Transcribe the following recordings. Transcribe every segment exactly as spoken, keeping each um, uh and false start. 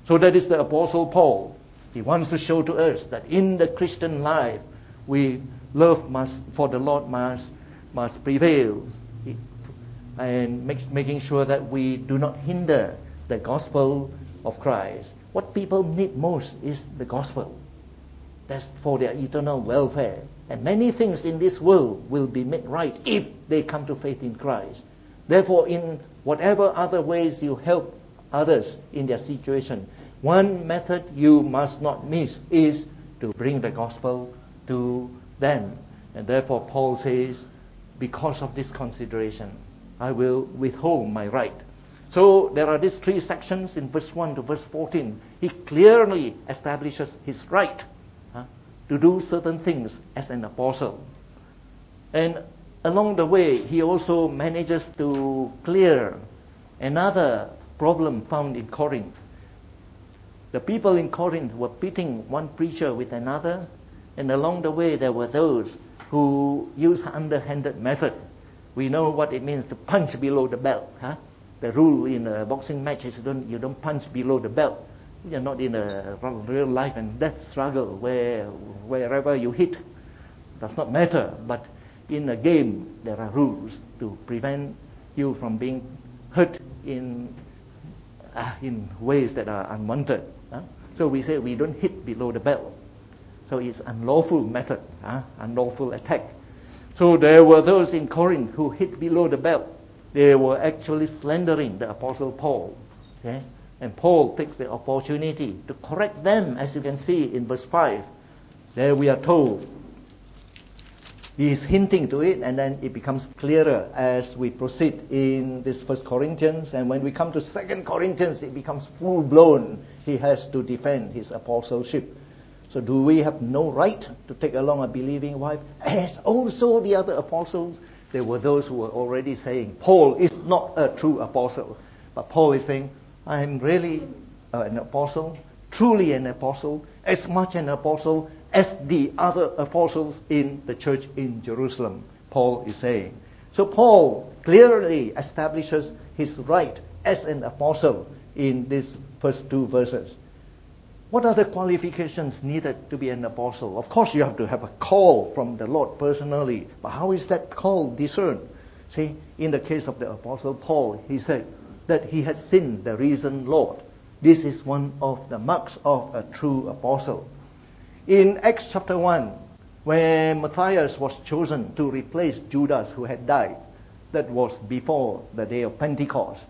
So that is the Apostle Paul. He wants to show to us that in the Christian life, we love must for the Lord must must prevail, and make, making sure that we do not hinder the gospel of Christ. What people need most is the gospel. That's for their eternal welfare. And many things in this world will be made right if they come to faith in Christ. Therefore, in whatever other ways you help others in their situation, one method you must not miss is to bring the gospel to them. And therefore, Paul says, because of this consideration, I will withhold my right. So there are these three sections in verse one to verse fourteen. He clearly establishes his right huh, to do certain things as an apostle. And along the way, he also manages to clear another problem found in Corinth. The people in Corinth were pitting one preacher with another, and along the way there were those who used underhanded method. We know what it means to punch below the belt. Huh? The rule in a boxing match is don't, you don't punch below the belt. You're not in a real life and death struggle where wherever you hit does not matter. But in a game, there are rules to prevent you from being hurt in uh, in ways that are unwanted. Huh? So we say we don't hit below the belt. So it's unlawful method, huh? Unlawful attack. So there were those in Corinth who hit below the belt. They were actually slandering the Apostle Paul. Okay? And Paul takes the opportunity to correct them, as you can see in verse five. There we are told he is hinting to it, and then it becomes clearer as we proceed in this First Corinthians. And when we come to Second Corinthians, it becomes full-blown. He has to defend his apostleship. So do we have no right to take along a believing wife? As also the other apostles, there were those who were already saying, Paul is not a true apostle. But Paul is saying, I am really uh, an apostle, truly an apostle, as much an apostle as the other apostles in the church in Jerusalem, Paul is saying. So Paul clearly establishes his right as an apostle in these first two verses. What are the qualifications needed to be an apostle? Of course, you have to have a call from the Lord personally. But how is that call discerned? See, in the case of the Apostle Paul, he said that he had seen the risen Lord. This is one of the marks of a true apostle. In Acts chapter one, when Matthias was chosen to replace Judas who had died, that was before the day of Pentecost,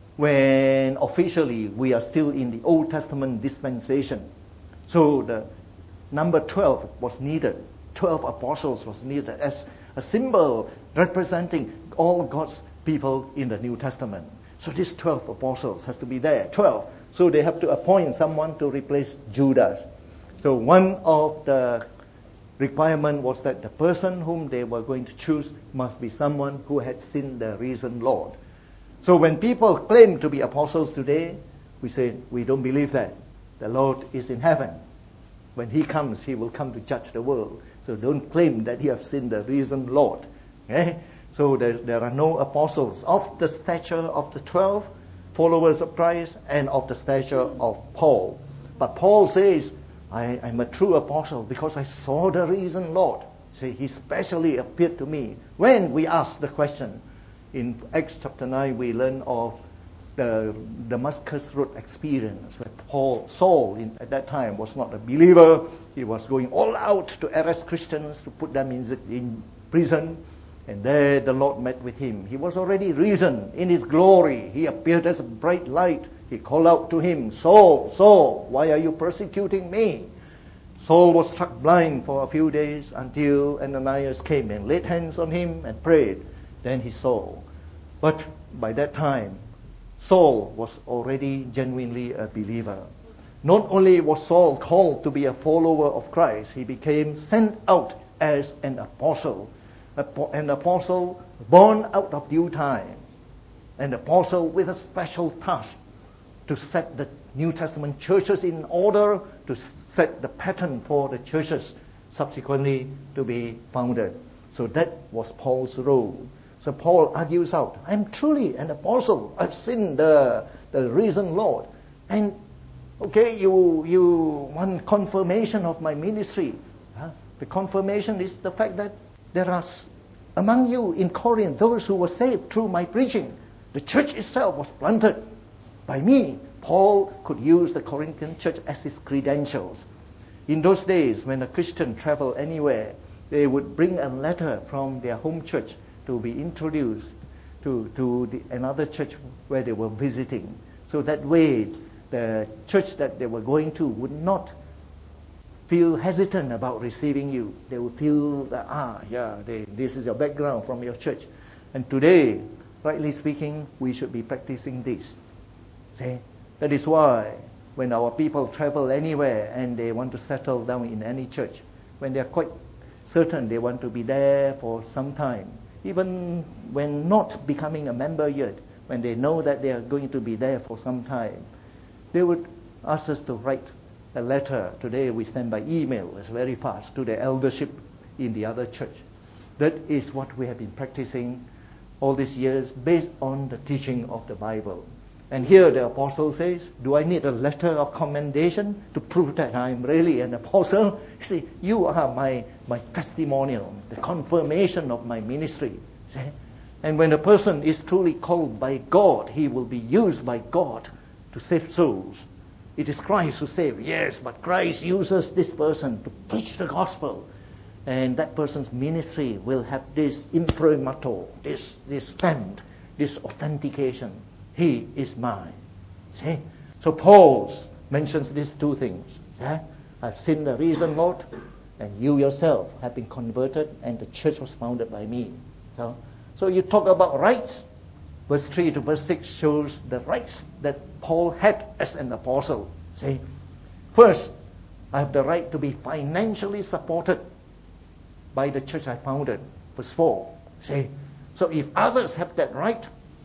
when officially we are still in the Old Testament dispensation. So the number twelve was needed. twelve apostles was needed as a symbol representing all God's people in the New Testament. So these twelve apostles has to be there, twelve. So they have to appoint someone to replace Judas. So one of the requirement was that the person whom they were going to choose must be someone who had seen the risen Lord. So when people claim to be apostles today, we say, we don't believe that. The Lord is in heaven. When He comes, He will come to judge the world. So don't claim that you have seen the risen Lord. Okay? So there, there are no apostles of the stature of the twelve followers of Christ and of the stature of Paul. But Paul says, I am a true apostle because I saw the risen Lord. See, He specially appeared to me. When we ask the question, in Acts chapter nine, we learn of the Damascus Road experience, where Paul, Saul, in, at that time, was not a believer. He was going all out to arrest Christians, to put them in, in prison. And there the Lord met with him. He was already risen in His glory. He appeared as a bright light. He called out to him, Saul, Saul, why are you persecuting me? Saul was struck blind for a few days until Ananias came and laid hands on him and prayed. Then he saw. But by that time, Saul was already genuinely a believer. Not only was Saul called to be a follower of Christ, he became sent out as an apostle. An apostle born out of due time. An apostle with a special task to set the New Testament churches in order, to set the pattern for the churches subsequently to be founded. So that was Paul's role. So Paul argues out, I'm truly an apostle. I've seen the, the risen Lord. And okay, you, you want confirmation of my ministry. Huh? The confirmation is the fact that there are among you in Corinth those who were saved through my preaching. The church itself was planted by me. Paul could use the Corinthian church as his credentials. In those days, when a Christian traveled anywhere, they would bring a letter from their home church to be introduced to, to the, another church where they were visiting. So that way, the church that they were going to would not feel hesitant about receiving you. They would feel that, ah, yeah, they, this is your background from your church. And today, rightly speaking, we should be practicing this. See? That is why when our people travel anywhere and they want to settle down in any church, when they are quite certain they want to be there for some time, even when not becoming a member yet, when they know that they are going to be there for some time, they would ask us to write a letter. Today we send by email. It's very fast to the eldership in the other church. That is what we have been practicing all these years based on the teaching of the Bible. And here the apostle says, do I need a letter of commendation to prove that I'm really an apostle? You see, you are my, my testimonial, the confirmation of my ministry. See? And when a person is truly called by God, he will be used by God to save souls. It is Christ who saves, yes, but Christ uses this person to preach the gospel. And that person's ministry will have this imprimatur, this, this stamp, this authentication. He is mine. See? So Paul mentions these two things. Yeah? I've seen the risen Lord, and you yourself have been converted, and the church was founded by me. So, so you talk about rights. Verse three to verse six shows the rights that Paul had as an apostle. See? First, I have the right to be financially supported by the church I founded. Verse four. See? So if others have that right,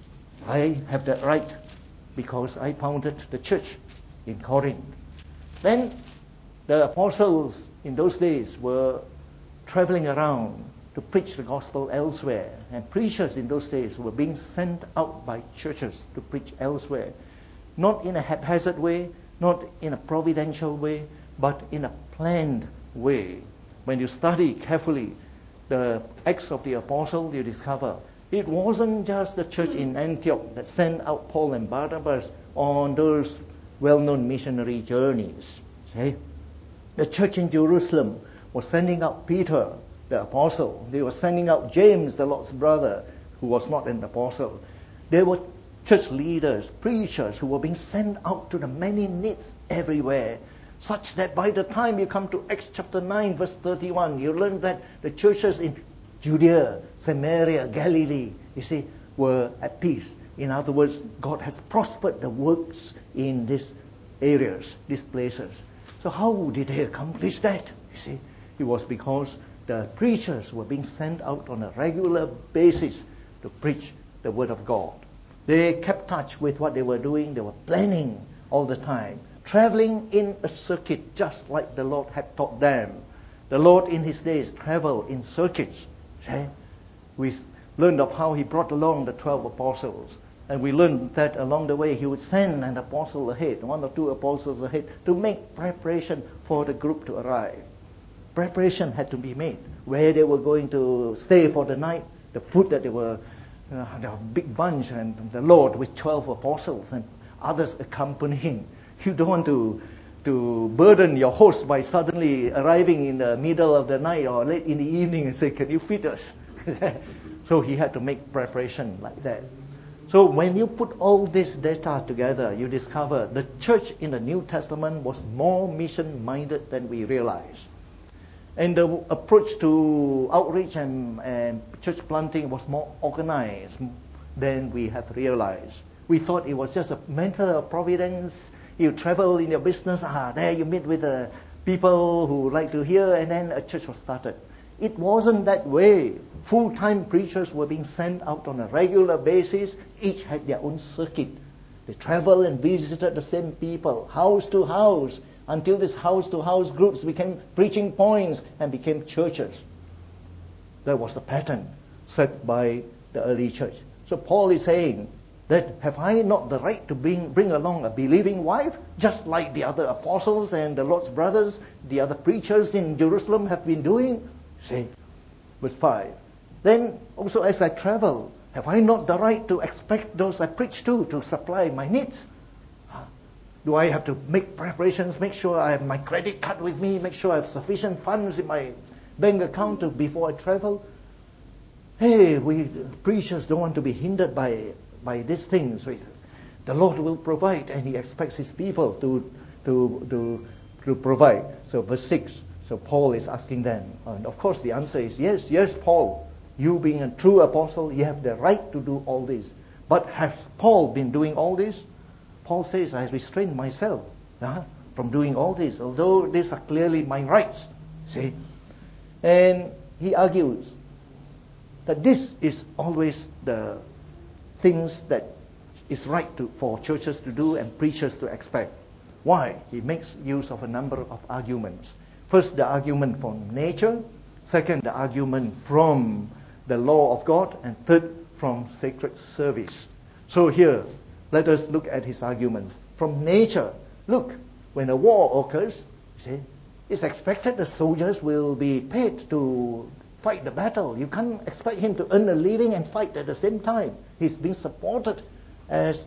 I have that right because I founded the church in Corinth. Then the apostles in those days were traveling around to preach the gospel elsewhere. And preachers in those days were being sent out by churches to preach elsewhere. Not in a haphazard way, not in a providential way, but in a planned way. When you study carefully the Acts of the Apostles, you discover it wasn't just the church in Antioch that sent out Paul and Barnabas on those well-known missionary journeys. See? The church in Jerusalem was sending out Peter, the apostle. They were sending out James, the Lord's brother, who was not an apostle. There were church leaders, preachers who were being sent out to the many needs everywhere, such that by the time you come to Acts chapter nine, verse thirty-one, you learn that the churches in Judea, Samaria, Galilee, you see, were at peace. In other words, God has prospered the works in these areas, these places. So how did they accomplish that? You see, it was because the preachers were being sent out on a regular basis to preach the word of God. They kept touch with what they were doing. They were planning all the time, traveling in a circuit just like the Lord had taught them. The Lord in his days traveled in circuits. See? We learned of how he brought along the twelve apostles. And we learned that along the way he would send an apostle ahead, one or two apostles ahead, to make preparation for the group to arrive. Preparation had to be made. Where they were going to stay for the night, the food that they were, uh, the big bunch, and the Lord with twelve apostles and others accompanying. You don't want to to burden your host by suddenly arriving in the middle of the night or late in the evening and say, can you feed us? So he had to make preparation like that. So when you put all this data together, you discover the church in the New Testament was more mission-minded than we realize. And the approach to outreach and, and church planting was more organized than we have realized. We thought it was just a matter of providence. You travel in your business, ah, there you meet with the people who like to hear, and then a church was started. It wasn't that way. Full-time preachers were being sent out on a regular basis. Each had their own circuit. They traveled and visited the same people, house to house, until these house-to-house groups became preaching points and became churches. That was the pattern set by the early church. So Paul is saying, That have I not the right to bring, bring along a believing wife, just like the other apostles and the Lord's brothers, the other preachers in Jerusalem have been doing? See, verse five. Then also as I travel, have I not the right to expect those I preach to to supply my needs? Do I have to make preparations, make sure I have my credit card with me, make sure I have sufficient funds in my bank account to, before I travel? Hey, we preachers don't want to be hindered by by these things. The Lord will provide, and He expects His people to to to to provide. So verse six. So Paul is asking them, and of course the answer is yes, yes, Paul. You being a true apostle, you have the right to do all this. But has Paul been doing all this? Paul says, I restrained myself uh, from doing all this, although these are clearly my rights. See, and he argues that this is always the things that is right to, for churches to do and preachers to expect. Why? He makes use of a number of arguments. First, the argument from nature. Second, the argument from the law of God. And third, from sacred service. So here, let us look at his arguments. From nature, look, when a war occurs, see, it's expected the soldiers will be paid to fight the battle. You can't expect him to earn a living and fight at the same time. He's being supported as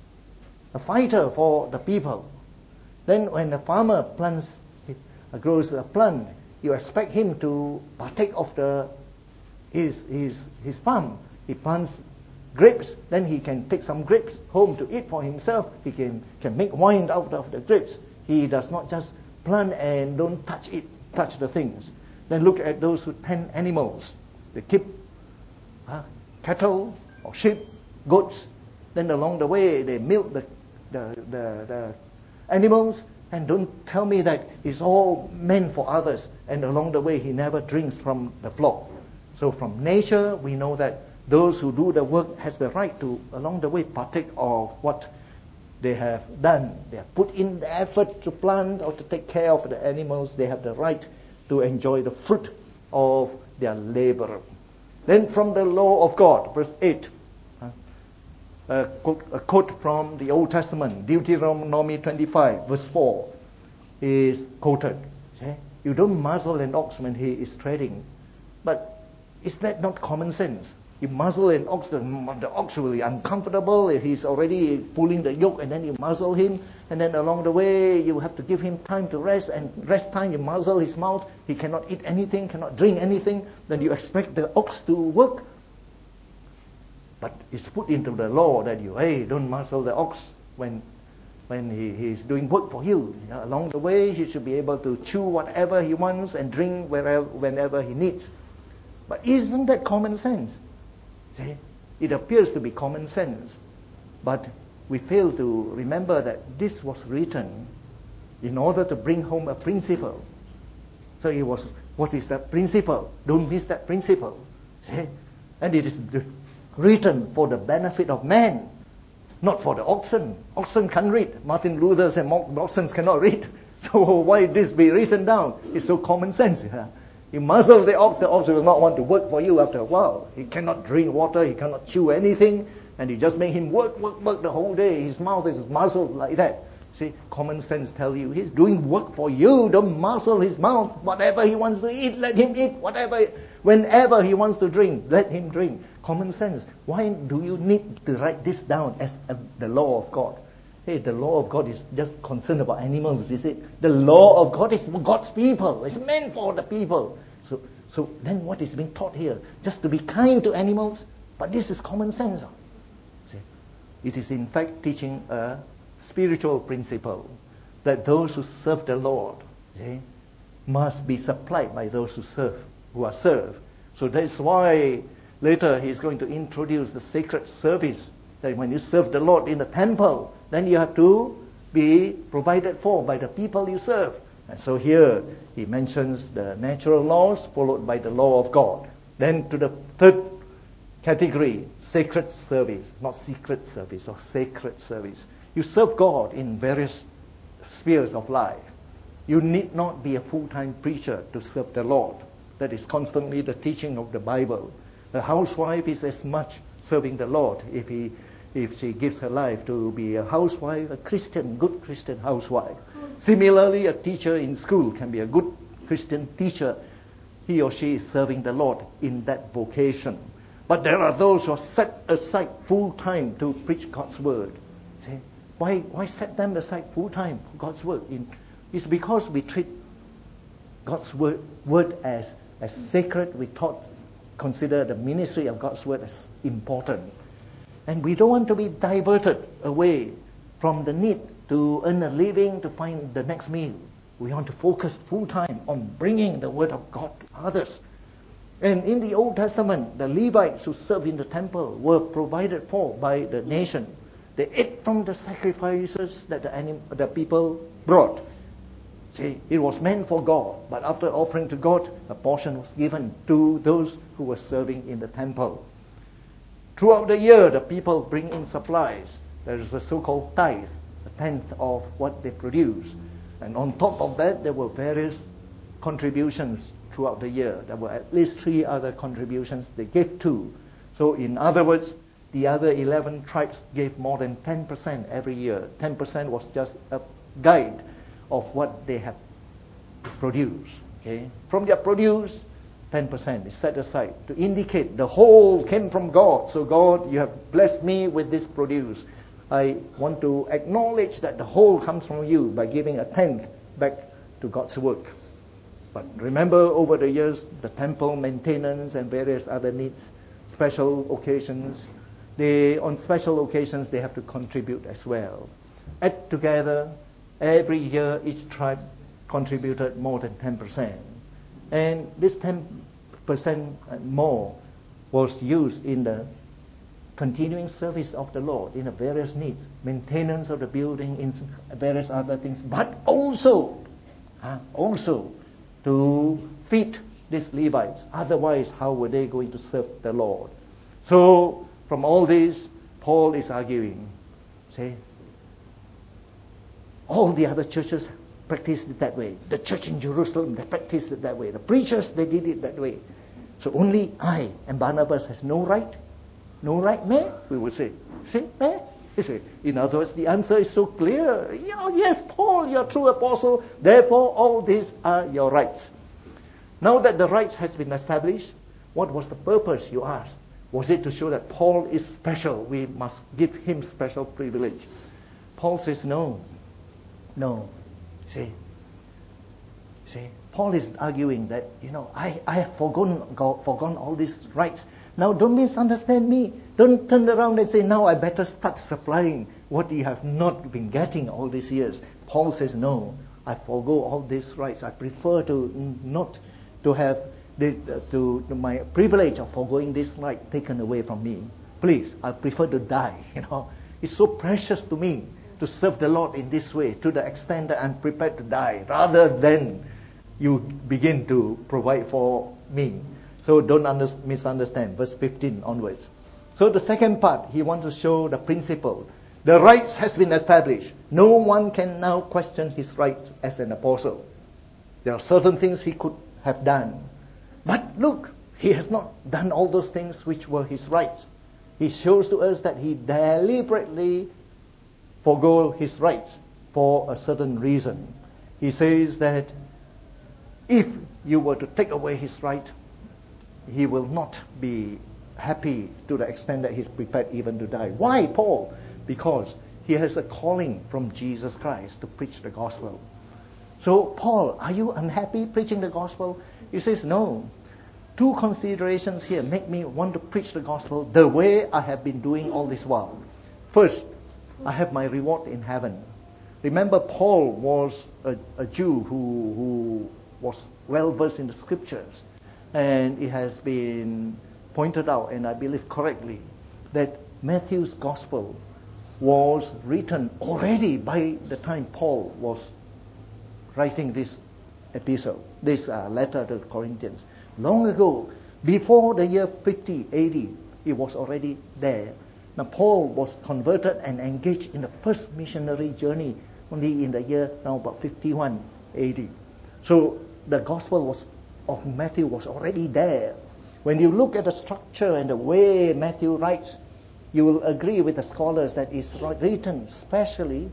a fighter for the people. Then when a farmer plants, grows a plant, you expect him to partake of the his his his farm. He plants grapes, then he can take some grapes home to eat for himself. He can can make wine out of the grapes. He does not just plant and don't touch it, touch the things. Then look at those who tend animals. They keep uh, cattle or sheep, goats. Then along the way they milk the the the, the animals. And don't tell me that it's all meant for others. And along the way, he never drinks from the flock. So from nature, we know that those who do the work has the right to, along the way, partake of what they have done. They have put in the effort to plant or to take care of the animals. They have the right to enjoy the fruit of their labor. Then from the law of God, verse eight. A quote, a quote from the Old Testament, Deuteronomy twenty-five, verse four, is quoted. See? You don't muzzle an ox when he is treading. But is that not common sense? You muzzle an ox, the, the ox will be uncomfortable if he's already pulling the yoke, and then you muzzle him, and then along the way you have to give him time to rest, and rest time you muzzle his mouth, he cannot eat anything, cannot drink anything, then you expect the ox to work. But it's put into the law that you, hey, don't muzzle the ox when when he, he's doing work for you. You know, along the way, he should be able to chew whatever he wants and drink wherever, whenever he needs. But isn't that common sense? See, it appears to be common sense, but we fail to remember that this was written in order to bring home a principle. So it was, what is that principle? Don't miss that principle. See, and it is written for the benefit of man, not for the oxen. Oxen can't read. Martin Luther said oxen cannot read. So why this be written down? It's so common sense. Yeah? You muzzle the ox, the ox will not want to work for you after a while. He cannot drink water, he cannot chew anything, and you just make him work, work, work the whole day. His mouth is muzzled like that. See, common sense tells you he's doing work for you. Don't muzzle his mouth. Whatever he wants to eat, let him eat. Whatever, whenever he wants to drink, let him drink. Common sense. Why do you need to write this down as a, the law of God? Hey, the law of God is just concerned about animals, is it? The law of God is for God's people. It's meant for the people. So, so then what is being taught here? Just to be kind to animals? But this is common sense. See, it is in fact teaching a spiritual principle that those who serve the Lord, see, must be supplied by those who serve, who are served. So that's why later he's going to introduce the sacred service, that when you serve the Lord in the temple, then you have to be provided for by the people you serve. And so here he mentions the natural laws followed by the law of God. Then to the third category, sacred service, not secret service, or sacred service. You serve God in various spheres of life. You need not be a full-time preacher to serve the Lord. That is constantly the teaching of the Bible. The housewife is as much serving the Lord if he if she gives her life to be a housewife, a Christian, good Christian housewife. Similarly, a teacher in school can be a good Christian teacher. He or she is serving the Lord in that vocation. But there are those who are set aside full time to preach God's word. See, why why set them aside full time for God's word? In, it's because we treat God's word, word as, as sacred. We taught, consider the ministry of God's word as important. And we don't want to be diverted away from the need to earn a living, to find the next meal. We want to focus full time on bringing the word of God to others. And in the Old Testament, the Levites who served in the temple were provided for by the nation. They ate from the sacrifices that the, anim- the people brought. See, it was meant for God, but after offering to God, a portion was given to those who were serving in the temple. Throughout the year, the people bring in supplies. There is a so-called tithe, a tenth of what they produce. And on top of that, there were various contributions throughout the year. There were at least three other contributions they gave to. So in other words, the other eleven tribes gave more than ten percent every year. ten percent was just a guide of what they have produced. Okay? From their produce, ten percent is set aside to indicate the whole came from God. So God, you have blessed me with this produce. I want to acknowledge that the whole comes from you by giving a tenth back to God's work. But remember, over the years, the temple maintenance and various other needs, special occasions, they on special occasions they have to contribute as well. Add together, every year each tribe contributed more than ten percent. And this ten percent more was used in the continuing service of the Lord in the various needs, maintenance of the building, in various other things, but also, uh, also to feed these Levites. Otherwise, how were they going to serve the Lord? So, from all this, Paul is arguing, see, all the other churches practiced it that way. The church in Jerusalem, they practiced it that way. The preachers, they did it that way. So only I and Barnabas has no right? No right, man? We would say. See, man? You see, in other words, the answer is so clear. Yeah, yes, Paul, you're a true apostle. Therefore, all these are your rights. Now that the rights has been established, what was the purpose, you ask? Was it to show that Paul is special? We must give him special privilege. Paul says no. No. See? See? Paul is arguing that, you know, I, I have forgone, forgone all these rights. Now don't misunderstand me. Don't turn around and say, now I better start supplying what you have not been getting all these years. Paul says, no, I forgo all these rights. I prefer to not to have this, uh, to, to my privilege of foregoing this right taken away from me. Please, I prefer to die. You know, it's so precious to me to serve the Lord in this way, to the extent that I'm prepared to die, rather than you begin to provide for me. So don't under, misunderstand. Verse fifteen onwards. So the second part, he wants to show the principle. The rights has been established. No one can now question his rights as an apostle. There are certain things he could have done. But look, he has not done all those things which were his rights. He shows to us that he deliberately forgo his rights for a certain reason. He says that if you were to take away his right, he will not be happy to the extent that he's prepared even to die. Why, Paul? Because he has a calling from Jesus Christ to preach the gospel. So, Paul, are you unhappy preaching the gospel? He says, no. Two considerations here make me want to preach the gospel the way I have been doing all this while. First, I have my reward in heaven. Remember, Paul was a, a Jew who, who was well versed in the scriptures. And it has been pointed out, and I believe correctly, that Matthew's gospel was written already by the time Paul was writing this epistle, this uh, letter to the Corinthians. Long ago, before the year fifty A D, it was already there. Now, Paul was converted and engaged in the first missionary journey only in the year now about fifty-one A D. So the gospel was of Matthew was already there. When you look at the structure and the way Matthew writes, you will agree with the scholars that it's written specially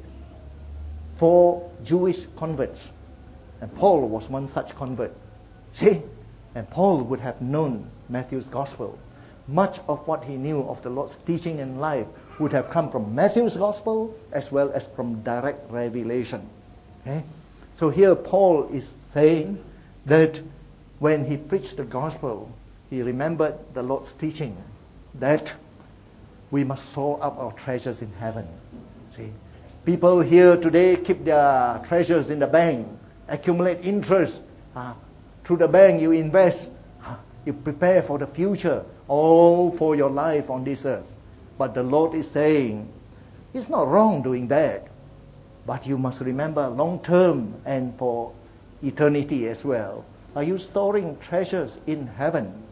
for Jewish converts. And Paul was one such convert. See? And Paul would have known Matthew's gospel. Much of what he knew of the Lord's teaching and life would have come from Matthew's gospel as well as from direct revelation. Okay? So here Paul is saying that when he preached the gospel, he remembered the Lord's teaching that we must store up our treasures in heaven. See? People here today keep their treasures in the bank, accumulate interest. Uh, through the bank you invest. Uh, you prepare for the future, all for your life on this earth. But the Lord is saying, it's not wrong doing that. But you must remember long term and for eternity as well. Are you storing treasures in heaven?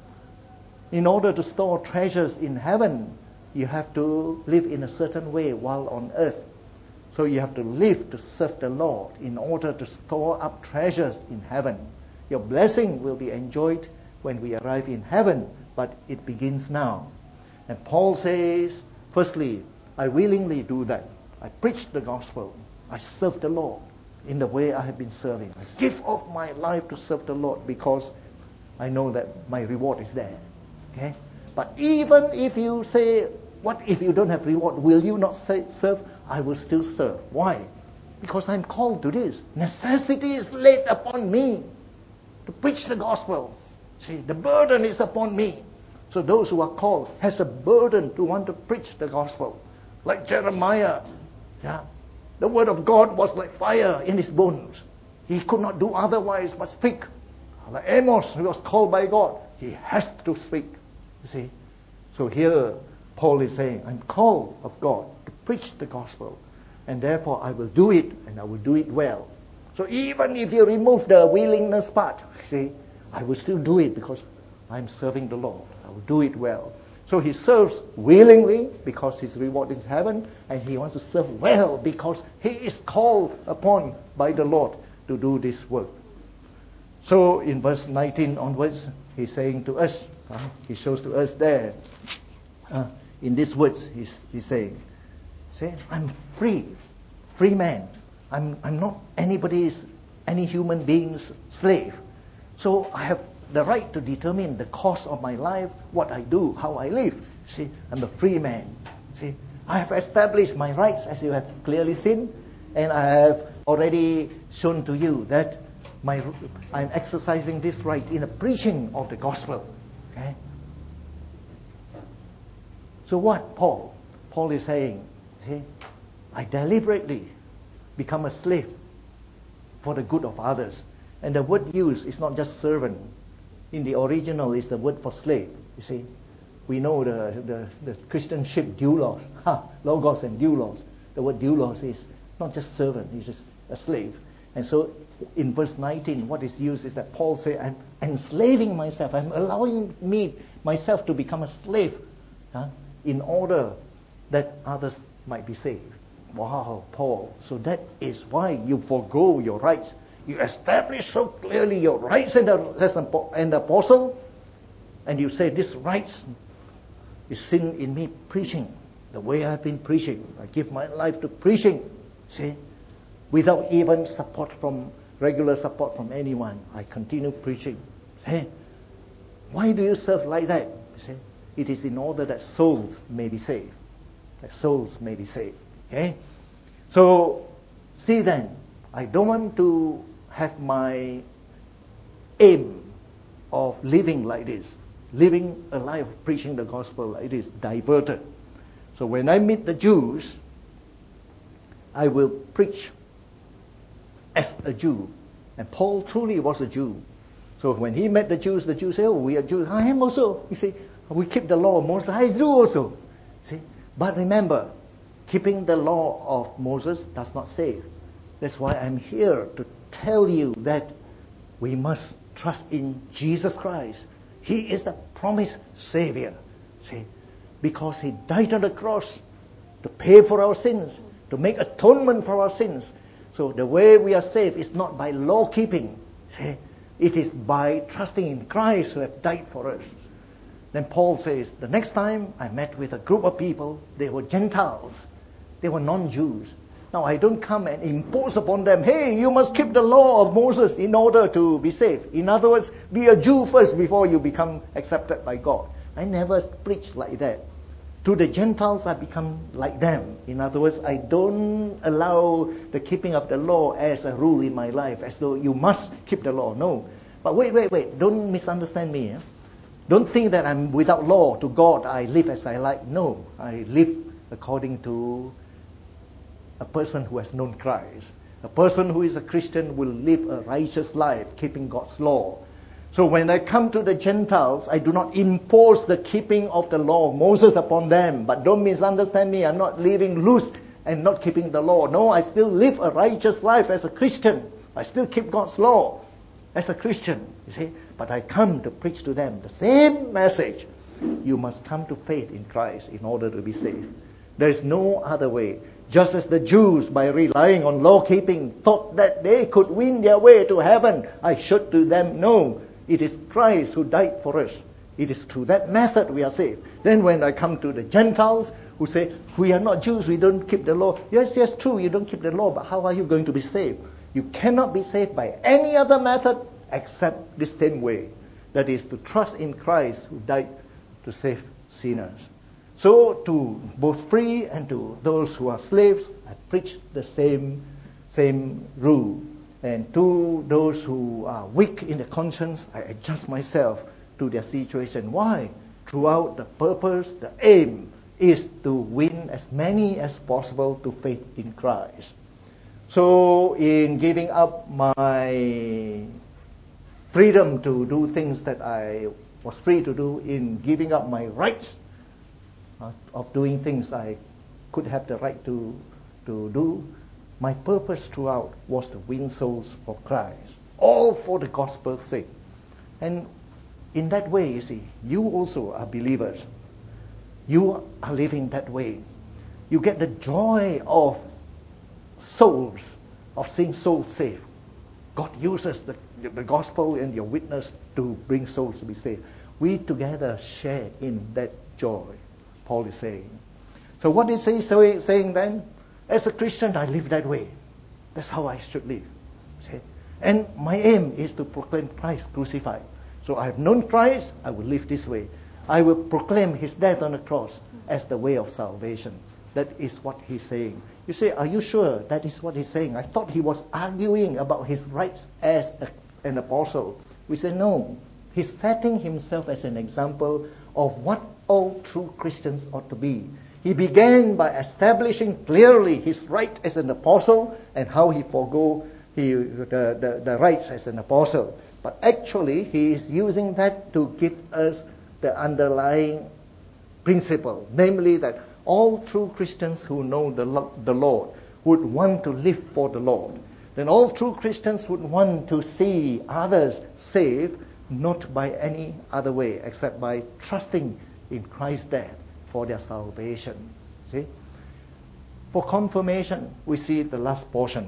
In order to store treasures in heaven, you have to live in a certain way while on earth. So you have to live to serve the Lord in order to store up treasures in heaven. Your blessing will be enjoyed when we arrive in heaven, but it begins now. And Paul says, firstly, I willingly do that. I preach the gospel. I serve the Lord in the way I have been serving. I give up my life to serve the Lord because I know that my reward is there. Okay? But even if you say, what if you don't have reward? Will you not say, serve? I will still serve. Why? Because I'm called to this. Necessity is laid upon me to preach the gospel. See, the burden is upon me. So those who are called has a burden to want to preach the gospel. Like Jeremiah, yeah, the word of God was like fire in his bones. He could not do otherwise but speak. Like Amos, who was called by God, he has to speak. You see? So here Paul is saying, I'm called of God to preach the gospel, and therefore I will do it, and I will do it well. So even if you remove the willingness part, see, I will still do it because I'm serving the Lord. I will do it well. So he serves willingly because his reward is heaven, and he wants to serve well because he is called upon by the Lord to do this work. So in verse nineteen onwards, he's saying to us, uh, he shows to us there, uh, in these words, he's, he's saying, say, I'm free, free man. I'm, I'm not anybody's, any human being's slave. So I have the right to determine the course of my life, what I do, how I live. See, I'm a free man. See, I have established my rights, as you have clearly seen, and I have already shown to you that my I'm exercising this right in the preaching of the gospel. Okay? So what, Paul? Paul is saying, see, I deliberately become a slave for the good of others. And the word used is not just servant. In the original is the word for slave. You see, we know the, the, the Christian ship doulos, ha, logos and doulos. The word doulos is not just servant, it's just a slave. And so in verse nineteen, what is used is that Paul says, I'm enslaving myself, I'm allowing me, myself to become a slave, huh, in order that others might be saved. Wow, Paul. So that is why you forego your rights. You establish so clearly your rights as an apostle, and you say this rights is seen in me preaching the way I've been preaching. I give my life to preaching, see, without even support from regular support from anyone. I continue preaching. See? Why do you serve like that? You see? It is in order that souls may be saved. That souls may be saved. Okay? So, see then, I don't want to have my aim of living like this, living a life of preaching the gospel like this, diverted. So when I meet the Jews, I will preach as a Jew. And Paul truly was a Jew. So when he met the Jews, the Jews say, oh, we are Jews. I am also. You see, we keep the law of Moses. I do also. See? But remember, keeping the law of Moses does not save. That's why I'm here to tell you that we must trust in Jesus Christ. He is the promised Savior. See? Because He died on the cross to pay for our sins, to make atonement for our sins. So the way we are saved is not by law keeping. See? It is by trusting in Christ who has died for us. Then Paul says, the next time I met with a group of people, they were Gentiles. They were non-Jews. Now I don't come and impose upon them, hey, you must keep the law of Moses in order to be saved. In other words, be a Jew first before you become accepted by God. I never preach like that. To the Gentiles, I become like them. In other words, I don't allow the keeping of the law as a rule in my life, as though you must keep the law. No. But wait, wait, wait. Don't misunderstand me. Eh? Don't think that I'm without law. To God, I live as I like. No. I live according to a person who has known Christ. A person who is a Christian will live a righteous life, keeping God's law. So when I come to the Gentiles, I do not impose the keeping of the law of Moses upon them. But don't misunderstand me. I'm not living loose and not keeping the law. No, I still live a righteous life as a Christian. I still keep God's law as a Christian, you see. But I come to preach to them the same message. You must come to faith in Christ in order to be saved. There is no other way. Just as the Jews, by relying on law-keeping, thought that they could win their way to heaven, I should to them, no. It is Christ who died for us. It is through that method we are saved. Then when I come to the Gentiles who say, we are not Jews, we don't keep the law. Yes, yes, true, you don't keep the law, but how are you going to be saved? You cannot be saved by any other method except the same way. That is to trust in Christ who died to save sinners. So to both free and to those who are slaves, I preach the same, same rule. And to those who are weak in the conscience, I adjust myself to their situation. Why? Throughout the purpose, the aim is to win as many as possible to faith in Christ. So in giving up my freedom to do things that I was free to do, in giving up my rights uh, of doing things I could have the right to, to do, my purpose throughout was to win souls for Christ, all for the gospel's sake. And in that way, you see, you also are believers. You are living that way. You get the joy of souls, of seeing souls saved. God uses the, the gospel and your witness to bring souls to be saved. We together share in that joy, Paul is saying. So what is he say, saying then? As a Christian, I live that way. That's how I should live. See? And my aim is to proclaim Christ crucified. So I have known Christ, I will live this way. I will proclaim his death on the cross as the way of salvation. That is what he's saying. You say, are you sure that is what he's saying? I thought he was arguing about his rights as a, an apostle. We say, no. He's setting himself as an example of what all true Christians ought to be. He began by establishing clearly his right as an apostle and how he forego he, the, the, the rights as an apostle. But actually, he is using that to give us the underlying principle, namely that all true Christians who know the, the Lord would want to live for the Lord. Then all true Christians would want to see others saved, not by any other way except by trusting in Christ's death for their salvation. See? For confirmation, we see the last portion.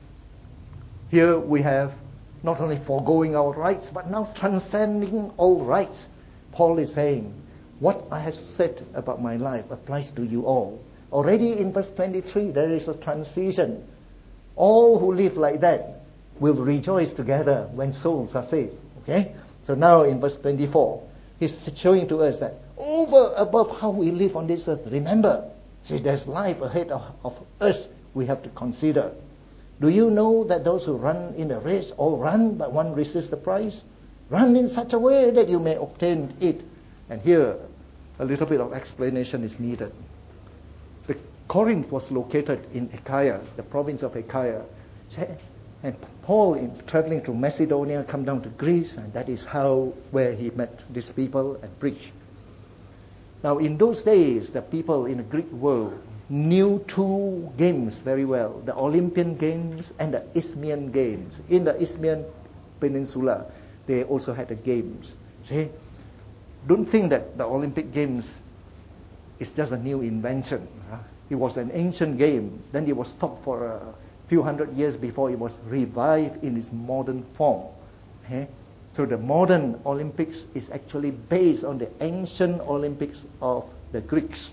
Here we have not only foregoing our rights, but now transcending all rights. Paul is saying, what I have said about my life applies to you all. Already in verse twenty-three, there is a transition. All who live like that will rejoice together when souls are saved. Okay? So now in verse twenty-four, he's showing to us that over above how we live on this earth, remember, see, there's life ahead of, of us we have to consider. Do you know that those who run in the race all run, but one receives the prize? Run in such a way that you may obtain it. And here, a little bit of explanation is needed. The Corinth was located in Achaia, the province of Achaia. And Paul, in traveling through Macedonia, come down to Greece, and that is how, where he met these people and preached. Now, in those days, the people in the Greek world knew two games very well, the Olympian Games and the Isthmian Games. In the Isthmian Peninsula, they also had the games. See? Don't think that the Olympic Games is just a new invention. Huh? It was an ancient game. Then it was stopped for a few hundred years before it was revived in its modern form. Okay? So the modern Olympics is actually based on the ancient Olympics of the Greeks.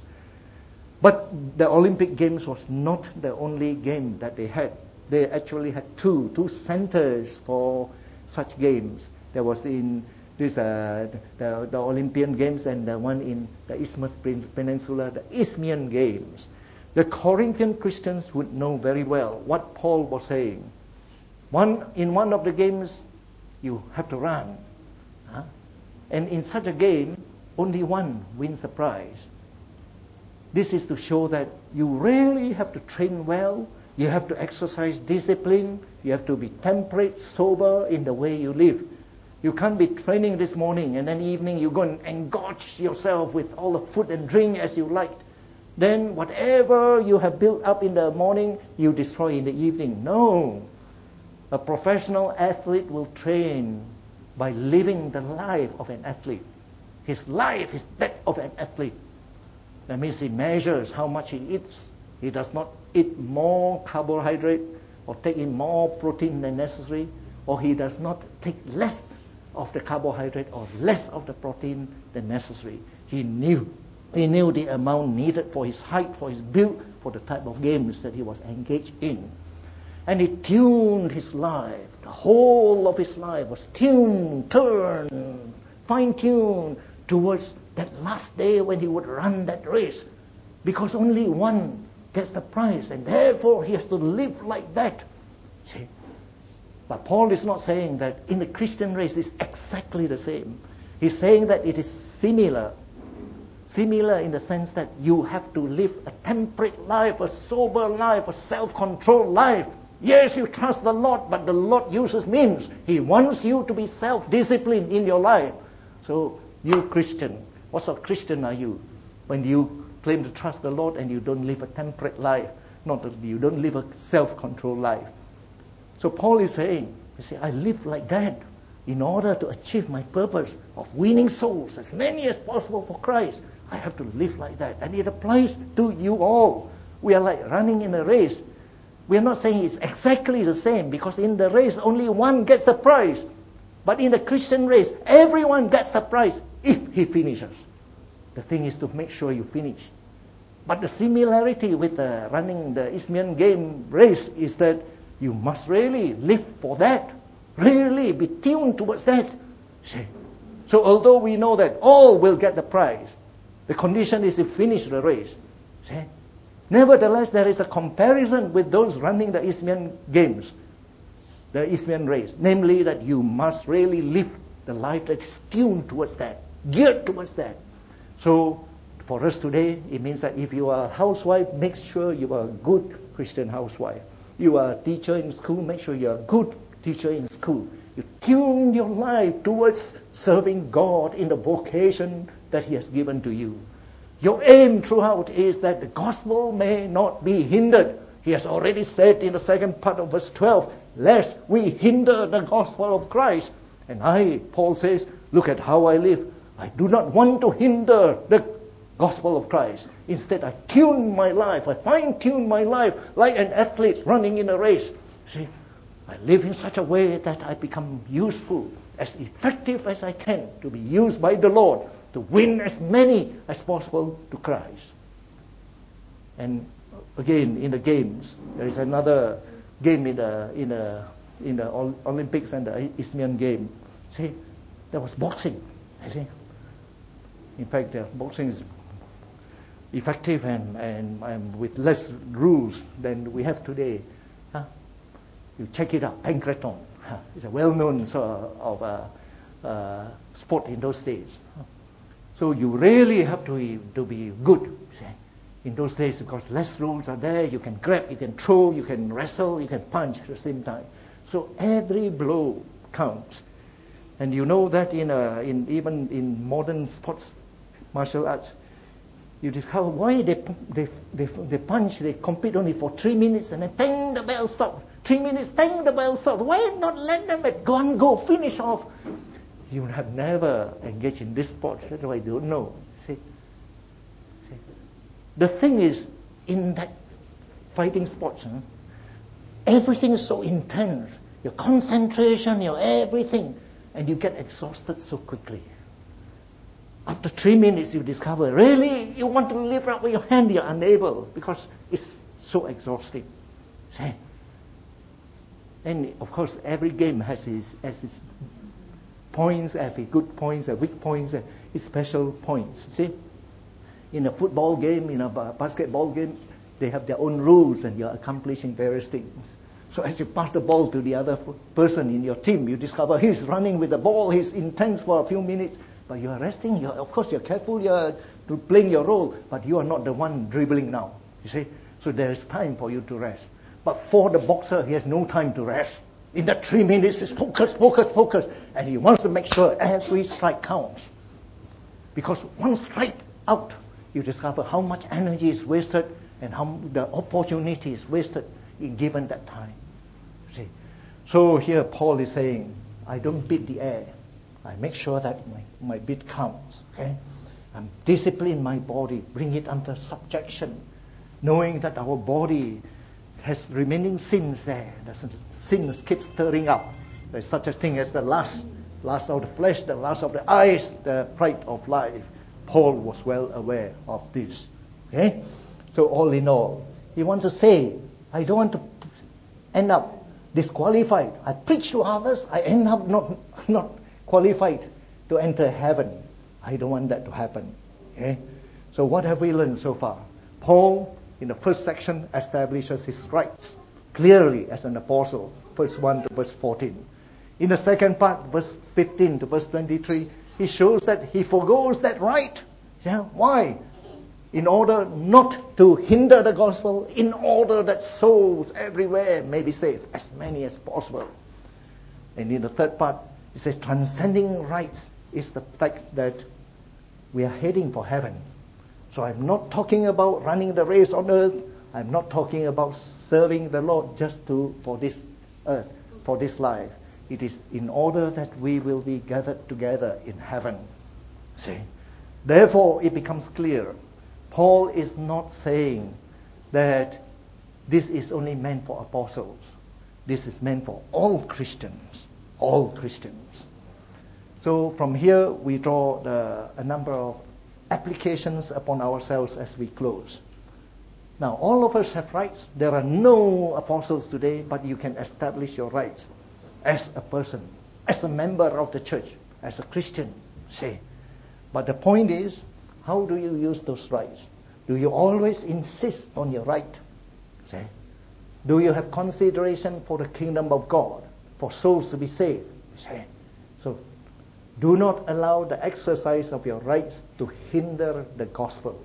But the Olympic Games was not the only game that they had. They actually had two, two centers for such games. There was in this uh, the, the Olympian Games and the one in the Isthmus Peninsula, the Isthmian Games. The Corinthian Christians would know very well what Paul was saying. One in one of the games, you have to run. Huh? And in such a game, only one wins the prize. This is to show that you really have to train well, you have to exercise discipline, you have to be temperate, sober in the way you live. You can't be training this morning and then evening you go and engorge yourself with all the food and drink as you liked. Then whatever you have built up in the morning, you destroy in the evening. No. A professional athlete will train by living the life of an athlete. His life is that of an athlete. That means he measures how much he eats. He does not eat more carbohydrate or take in more protein than necessary, or he does not take less of the carbohydrate or less of the protein than necessary. He knew. He knew the amount needed for his height, for his build, for the type of games that he was engaged in. And he tuned his life. The whole of his life was tuned, turned, fine-tuned towards that last day when he would run that race. Because only one gets the prize, and therefore he has to live like that. See? But Paul is not saying that in the Christian race it's exactly the same. He's saying that it is similar. Similar in the sense that you have to live a temperate life, a sober life, a self-controlled life. Yes, you trust the Lord, but the Lord uses means. He wants you to be self-disciplined in your life. So, you Christian, what sort of Christian are you? When you claim to trust the Lord and you don't live a temperate life, not that you don't live a self-controlled life. So Paul is saying, you see, I live like that in order to achieve my purpose of winning souls, as many as possible for Christ. I have to live like that. And it applies to you all. We are like running in a race. We are not saying it's exactly the same, because in the race only one gets the prize. But in the Christian race, everyone gets the prize if he finishes. The thing is to make sure you finish. But the similarity with the running the Isthmian game race is that you must really live for that. Really be tuned towards that. See? So although we know that all will get the prize, the condition is to finish the race. See? Nevertheless, there is a comparison with those running the Isthmian games, the Isthmian race. Namely, that you must really live the life that's tuned towards that, geared towards that. So, for us today, it means that if you are a housewife, make sure you are a good Christian housewife. You are a teacher in school, make sure you are a good teacher in school. You tune your life towards serving God in the vocation that He has given to you. Your aim throughout is that the gospel may not be hindered. He has already said in the second part of verse twelve, lest we hinder the gospel of Christ. And I, Paul says, look at how I live. I do not want to hinder the gospel of Christ. Instead, I tune my life, I fine-tune my life like an athlete running in a race. See, I live in such a way that I become useful, as effective as I can to be used by the Lord to win as many as possible to Christ. And again, in the games, there is another game in the in the in the Olympics and the Isthmian game. See, there was boxing. I see. In fact, uh, boxing is effective and, and, and with less rules than we have today. Huh? You check it out, Pankraton. Huh? It's a well-known sort of uh, uh, sport in those days. Huh? So you really have to be, to be good, see, in those days, because less rules are there. You can grab, you can throw, you can wrestle, you can punch at the same time. So every blow counts. And you know that in, a, in even in modern sports, martial arts, you discover why they, they they they punch, they compete only for three minutes and then bang, the bell stops. Three minutes, bang, the bell stops. Why not let them at one go, finish off? You have never engaged in this sport, that's why you don't know. See? See? The thing is, in that fighting sports, huh, everything is so intense. Your concentration, your everything. and you get exhausted so quickly. After three minutes, you discover, really, you want to lift up your hand, you're unable because it's so exhausting. See? And of course, every game has its, has its points, every good points, and weak points, and its special points. See? In a football game, in a basketball game, they have their own rules and you're accomplishing various things. So as you pass the ball to the other person in your team, you discover he's running with the ball, he's intense for a few minutes, but you are resting. You're, of course, you're careful, you're playing your role, but you are not the one dribbling now. You see? So there is time for you to rest. But for the boxer, he has no time to rest. In that three minutes, he's focus, focus, focus, and he wants to make sure every strike counts. Because one strike out, you discover how much energy is wasted and how the opportunity is wasted in given that time. See? So here Paul is saying, I don't beat the air. I make sure that my, my beat counts. Okay? I'm discipline my body, bring it under subjection, knowing that our body has remaining sins there. The sins keep stirring up. There's such a thing as the lust, lust of the flesh, the lust of the eyes, the pride of life. Paul was well aware of this. Okay? So all in all, he wants to say, I don't want to end up disqualified. I preach to others, I end up not, not qualified to enter heaven. I don't want that to happen. Okay? So what have we learned so far? Paul, in the first section, establishes his rights clearly as an apostle, verse one to verse fourteen. In the second part, verse fifteen to verse twenty-three, he shows that he forgoes that right. Yeah? Why? In order not to hinder the gospel, in order that souls everywhere may be saved, as many as possible. And in the third part, he says transcending rights is the fact that we are heading for heaven. So I'm not talking about running the race on earth. I'm not talking about serving the Lord just to for this earth, for this life. It is in order that we will be gathered together in heaven. See? Therefore, it becomes clear. Paul is not saying that this is only meant for apostles. This is meant for all Christians. All Christians. So from here, we draw the, a number of applications upon ourselves as we close. Now, all of us have rights. There are no apostles today, but you can establish your rights as a person, as a member of the church, as a Christian, say. But the point is, how do you use those rights? Do you always insist on your right? Say. Do you have consideration for the kingdom of God, for souls to be saved? Say. So, do not allow the exercise of your rights to hinder the gospel.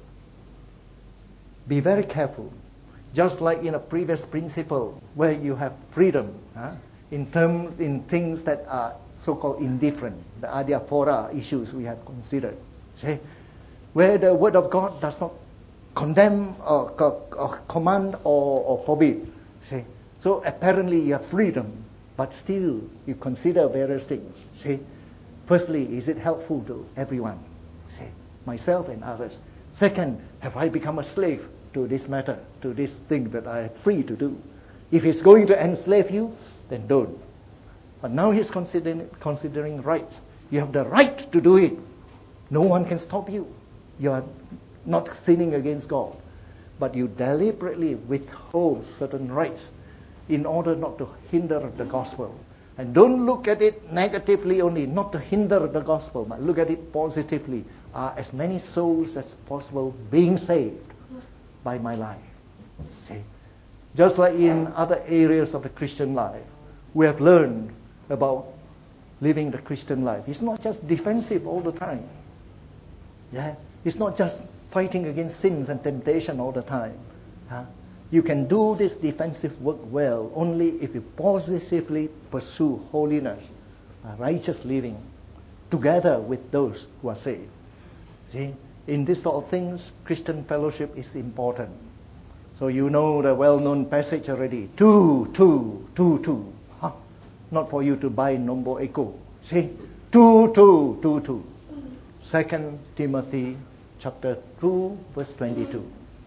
Be very careful. Just like in a previous principle where you have freedom huh, in terms in things that are so-called indifferent, the adiaphora issues we have considered. See? Where the word of God does not condemn or, or command or, or forbid. See? So apparently you have freedom, but still you consider various things. See? Firstly, is it helpful to everyone? See? Myself and others. Second, have I become a slave to this matter, to this thing that I am free to do? If it's going to enslave you, then don't. But now he's considering, considering rights. You have the right to do it. No one can stop you. You are not sinning against God. But you deliberately withhold certain rights in order not to hinder the gospel. And don't look at it negatively only, not to hinder the gospel, but look at it positively. Are as many souls as possible being saved by my life? See? Just like in other areas of the Christian life, we have learned about living the Christian life. It's not just defensive all the time. Yeah, it's not just fighting against sins and temptation all the time. Huh? You can do this defensive work well only if you positively pursue holiness, uh, righteous living, together with those who are saved. See, in these sort of things, Christian fellowship is important. So you know the well-known passage already. Two, two, two, two. Huh? Not for you to buy Nombo Echo. See, two, two, two, two. Second Timothy chapter two, verse twenty-two.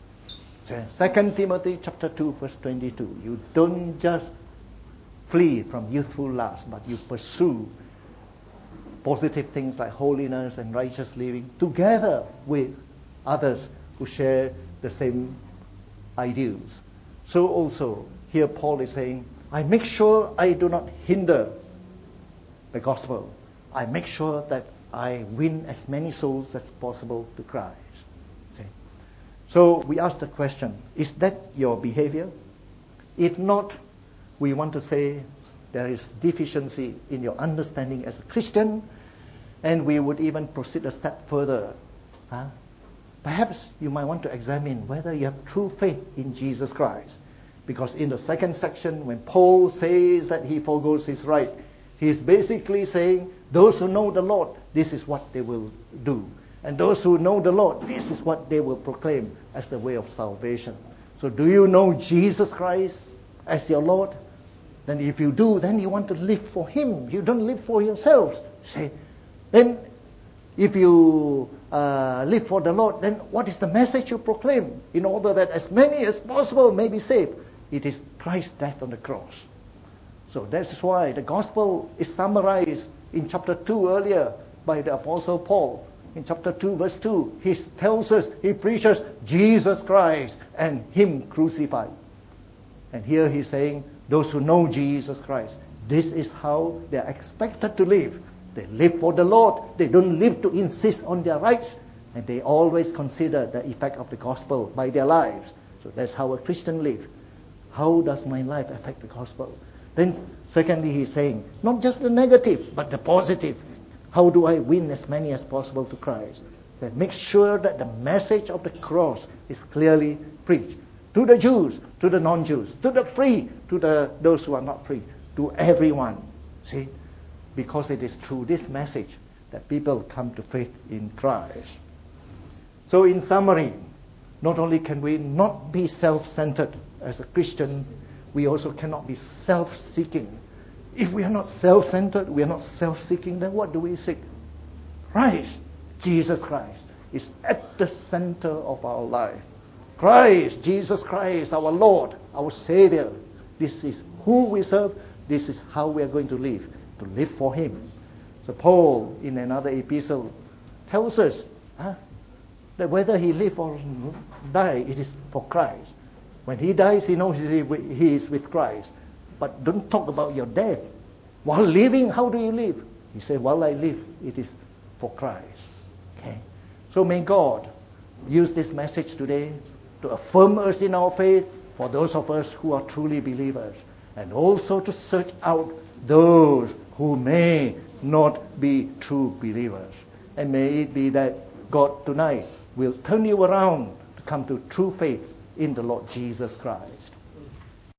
Second Timothy chapter two, verse twenty-two. You don't just flee from youthful lust, but you pursue positive things like holiness and righteous living together with others who share the same ideals. So also, here Paul is saying, I make sure I do not hinder the gospel. I make sure that I win as many souls as possible to Christ. See? So we ask the question, is that your behavior? If not, we want to say there is deficiency in your understanding as a Christian, and we would even proceed a step further. Huh? Perhaps you might want to examine whether you have true faith in Jesus Christ. Because in the second section, when Paul says that he forgoes his right, he is basically saying, those who know the Lord, this is what they will do. And those who know the Lord, this is what they will proclaim as the way of salvation. So do you know Jesus Christ as your Lord? Then if you do, then you want to live for Him. You don't live for yourselves. Say, then if you uh, live for the Lord, then what is the message you proclaim in order that as many as possible may be saved? It is Christ's death on the cross. So that's why the gospel is summarized in chapter two earlier by the Apostle Paul. In chapter two, verse two, he tells us, he preaches Jesus Christ and Him crucified. And here he's saying, those who know Jesus Christ, this is how they are expected to live. They live for the Lord. They don't live to insist on their rights. And they always consider the effect of the gospel by their lives. So that's how a Christian lives. How does my life affect the gospel? Then secondly, he's saying, not just the negative, but the positive. How do I win as many as possible to Christ? So make sure that the message of the cross is clearly preached. To the Jews, to the non-Jews, to the free, to the those who are not free, to everyone. See? Because it is through this message that people come to faith in Christ. So in summary, not only can we not be self-centered as a Christian, we also cannot be self-seeking. If we are not self-centered, we are not self-seeking, then what do we seek? Christ, Jesus Christ, is at the center of our life. Christ, Jesus Christ, our Lord, our Savior. This is who we serve. This is how we are going to live, to live for Him. So Paul, in another epistle, tells us huh, that whether he live or die, it is for Christ. When he dies, he knows he is with Christ. But don't talk about your death. While living, how do you live? He said, while I live, it is for Christ. Okay. So may God use this message today to affirm us in our faith for those of us who are truly believers, and also to search out those who may not be true believers. And may it be that God tonight will turn you around to come to true faith in the Lord Jesus Christ.